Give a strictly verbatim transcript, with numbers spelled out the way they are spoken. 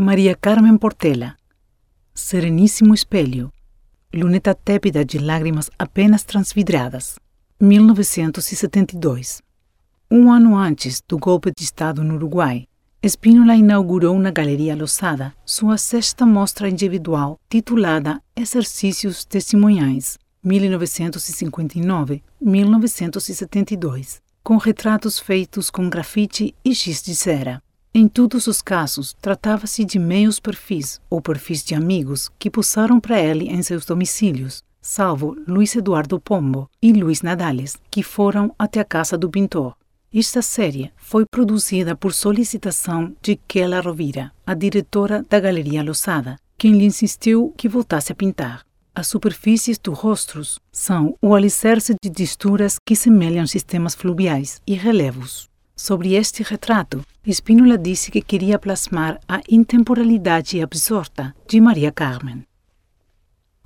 Maria Carmen Portela. Sereníssimo Espelho. Luneta tépida de lágrimas apenas transvidradas. mil novecentos e setenta e dois. Um ano antes do golpe de Estado no Uruguai, Spínola inaugurou na Galeria Losada sua sexta mostra individual titulada Exercícios Testemunhais, mil novecentos e cinquenta e nove a mil novecentos e setenta e dois, com retratos feitos com grafite e giz de cera. Em todos os casos, tratava-se de meios perfis ou perfis de amigos que posaram para ele em seus domicílios, salvo Luiz Eduardo Pombo e Luiz Nadales, que foram até a casa do pintor. Esta série foi produzida por solicitação de Kela Rovira, a diretora da Galeria Losada, quem lhe insistiu que voltasse a pintar. As superfícies dos rostos são o alicerce de texturas que semelham sistemas fluviais e relevos. Sobre este retrato, Spínola disse que queria plasmar a intemporalidade absorta de Maria Carmen.